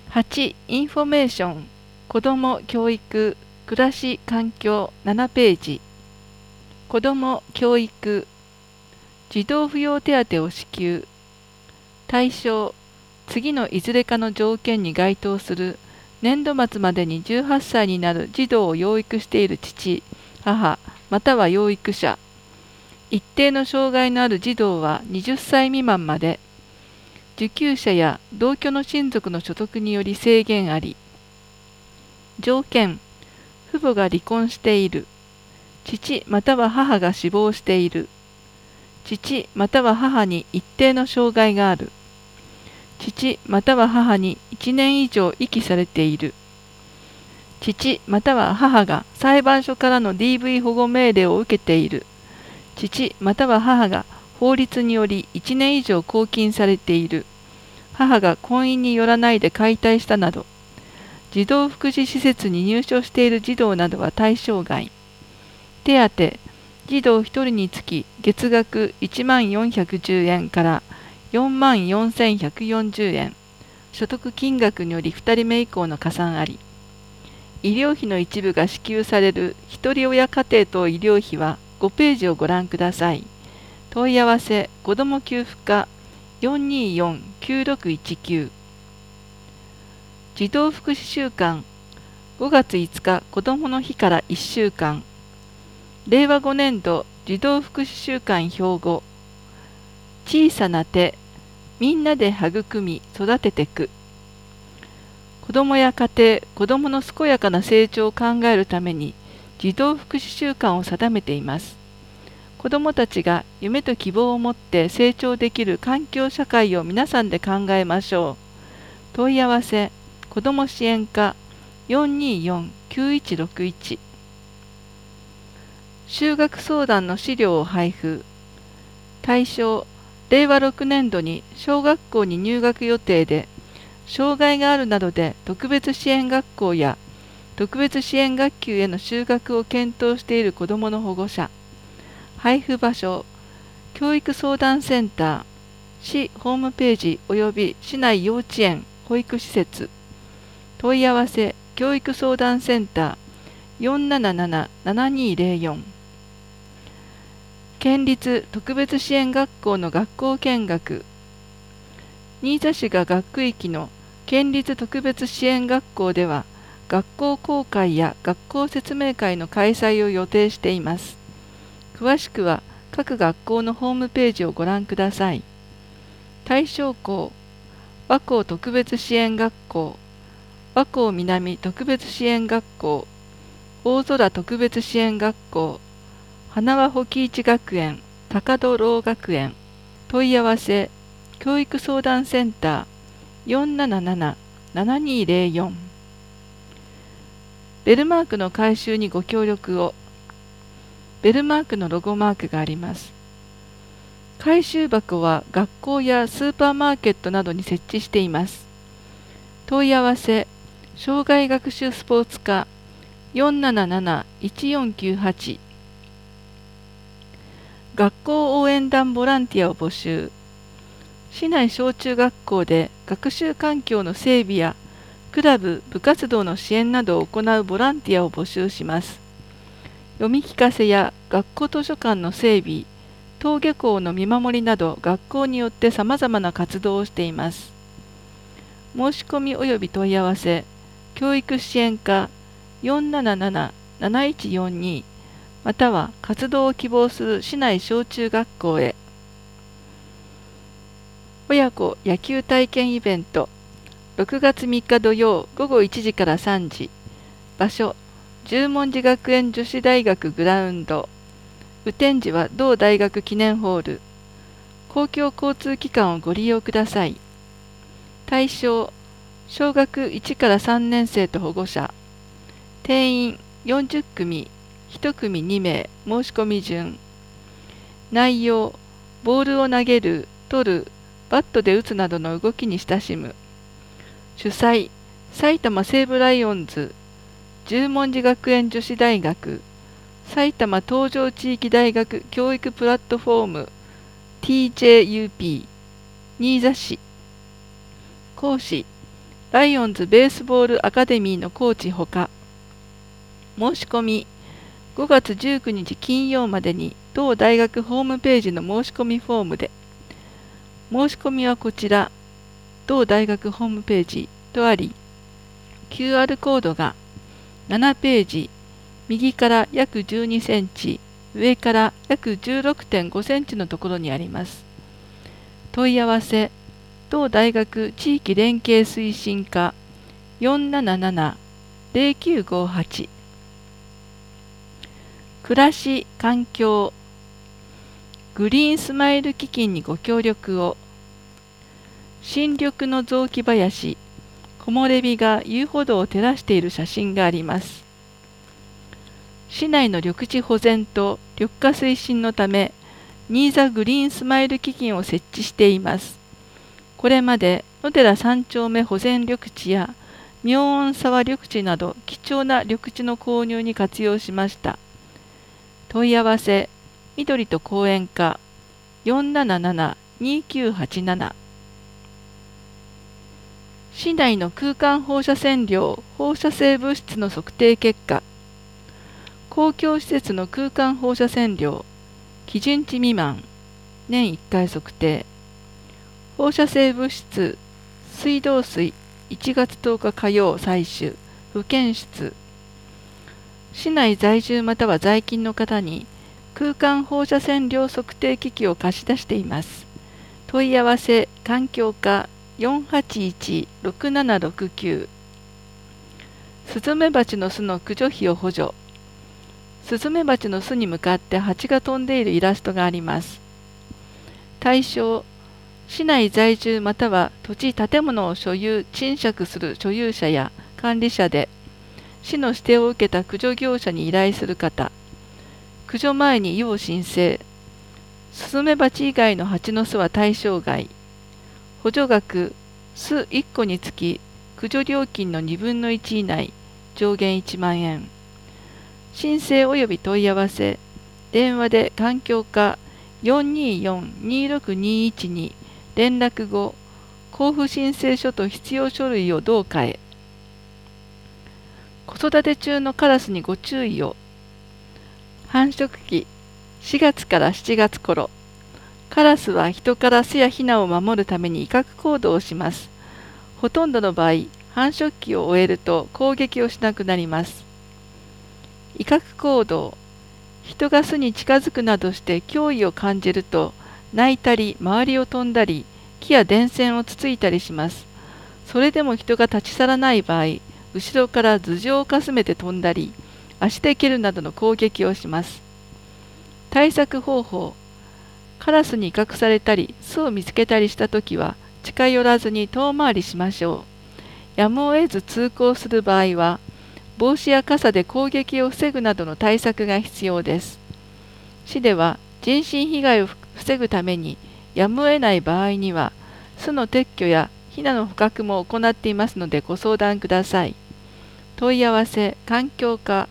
8. インフォメーション、子ども教育、暮らし環境7ページ。子ども教育、児童扶養手当を支給。対象、次のいずれかの条件に該当する年度末までに18歳になる児童を養育している父、母、または養育者。一定の障害のある児童は20歳未満まで。受給者や同居の親族の所得により制限あり。条件、父母が離婚している。父または母が死亡している。父または母に一定の障害がある。父または母に1年以上遺棄されている。父または母が裁判所からの DV 保護命令を受けている。父または母が法律により1年以上拘禁されている。母が婚姻によらないで解体したなど。児童福祉施設に入所している児童などは対象外。手当、児童1人につき月額1410円から44,140円。所得金額により2人目以降の加算あり。医療費の一部が支給されるひとり親家庭等医療費は5ページをご覧ください。問い合わせ、子ども給付課 424-9619。児童福祉週間、5月5日子どもの日から1週間。令和5年度児童福祉週間標語。小さな手、みんなで育み育ててく。子どもや家庭、子どもの健やかな成長を考えるために児童福祉週間を定めています。子どもたちが夢と希望を持って成長できる環境社会を皆さんで考えましょう。問い合わせ、子ども支援課 424-9161。就学相談の資料を配布。対象、令和6年度に小学校に入学予定で、障害があるなどで特別支援学校や特別支援学級への就学を検討している子どもの保護者。配布場所、教育相談センター、市ホームページ及び市内幼稚園、保育施設。問い合わせ、教育相談センター 477-7204。県立特別支援学校の学校見学。新座市が学区域の県立特別支援学校では、学校公開や学校説明会の開催を予定しています。詳しくは各学校のホームページをご覧ください。対象校、和光特別支援学校、和光南特別支援学校、大空特別支援学校、花輪保木市学園、高戸老学園。問い合わせ、教育相談センター 477-7204。ベルマークの改修にご協力を。ベルマークのロゴマークがあります。回収箱は学校やスーパーマーケットなどに設置しています。問い合わせ、障害学習スポーツ課 477-1498。学校応援団ボランティアを募集。市内小中学校で学習環境の整備やクラブ・部活動の支援などを行うボランティアを募集します。読み聞かせや学校図書館の整備、登下校の見守りなど学校によってさまざまな活動をしています。申し込み及び問い合わせ、教育支援課 477-7142 または活動を希望する市内小中学校へ。親子野球体験イベント、6月3日土曜午後1時から3時。場所、十文字学園女子大学グラウンド。雨天時は同大学記念ホール。公共交通機関をご利用ください。対象、小学1から3年生と保護者。定員40組、1組2名、申し込み順。内容、ボールを投げる、取る、バットで打つなどの動きに親しむ。主催、埼玉西武ライオンズ、十文字学園女子大学、埼玉東条地域大学教育プラットフォーム TJUP、新座市。講師、 ライオンズベースボールアカデミーのコーチほか、申し込み5月19日金曜までに同大学ホームページの申し込みフォームで、申し込みはこちら、同大学ホームページとあり、QR コードが7ページ、右から約12センチ、上から約 16.5 センチのところにあります。問い合わせ、同大学地域連携推進課 477-0958。暮らし環境グリーンスマイル基金にご協力を。新緑の雑木林、木漏れ日が遊歩道を照らしている写真があります。市内の緑地保全と緑化推進のため、新座グリーンスマイル基金を設置しています。これまで野寺三丁目保全緑地や妙音沢緑地など貴重な緑地の購入に活用しました。問い合わせ、緑と公園課 477-2987。市内の空間放射線量放射性物質の測定結果、公共施設の空間放射線量基準値未満、年1回測定。放射性物質水道水1月10日火曜採取不検出。市内在住または在勤の方に空間放射線量測定機器を貸し出しています。問い合わせ環境課 481-6769。スズメバチの巣の駆除費を補助。スズメバチの巣に向かって蜂が飛んでいるイラストがあります。対象、市内在住または土地建物を所有賃借する所有者や管理者で、市の指定を受けた駆除業者に依頼する方、駆除前に要申請、スズメバチ以外の蜂の巣は対象外、補助額、巣1個につき駆除料金の2分の1以内、上限1万円。申請及び問い合わせ、電話で環境課 424-2621 に連絡後、交付申請書と必要書類を同課へ。子育て中のカラスにご注意を。繁殖期4月から7月頃、カラスは人から巣やヒナを守るために威嚇行動をします。ほとんどの場合、繁殖期を終えると攻撃をしなくなります。威嚇行動、人が巣に近づくなどして脅威を感じると、鳴いたり周りを飛んだり、木や電線をつついたりします。それでも人が立ち去らない場合、後ろから頭上をかすめて飛んだり、足で蹴るなどの攻撃をします。対策方法、カラスに威嚇されたり巣を見つけたりしたときは近寄らずに遠回りしましょう。やむを得ず通行する場合は帽子や傘で攻撃を防ぐなどの対策が必要です。市では人身被害を防ぐためにやむを得ない場合には巣の撤去やヒナの捕獲も行っていますのでご相談ください。問い合わせ環境課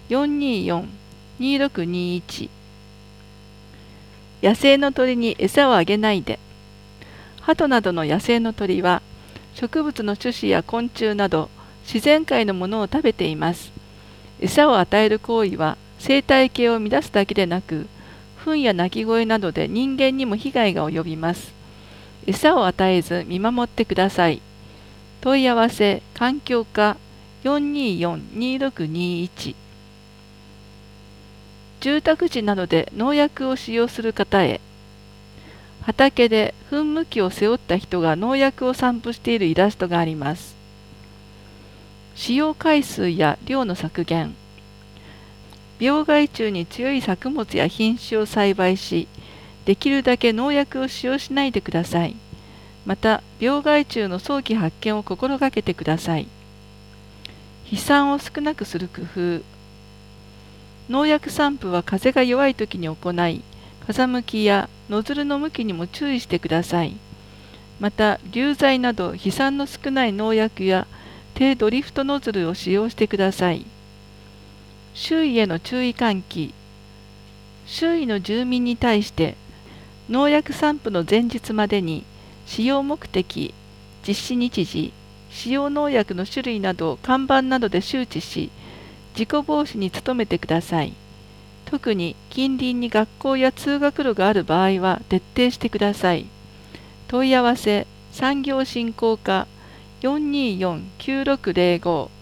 424-2621。野生の鳥に餌をあげないで。鳩などの野生の鳥は植物の種子や昆虫など自然界のものを食べています。餌を与える行為は生態系を乱すだけでなく、糞や鳴き声などで人間にも被害が及びます。餌を与えず見守ってください。問い合わせ環境課 424-2621。住宅地などで農薬を使用する方へ。畑で噴霧器を背負った人が農薬を散布しているイラストがあります。使用回数や量の削減。病害虫に強い作物や品種を栽培し、できるだけ農薬を使用しないでください。また、病害虫の早期発見を心がけてください。飛散を少なくする工夫。農薬散布は風が弱い時に行い、風向きやノズルの向きにも注意してください。また、流剤など飛散の少ない農薬や低ドリフトノズルを使用してください。周囲への注意喚起。周囲の住民に対して農薬散布の前日までに使用目的、実施日時、 使用農薬の種類などを看板などで周知し、事故防止に努めてください。特に近隣に学校や通学路がある場合は徹底してください。問い合わせ産業振興課424-9605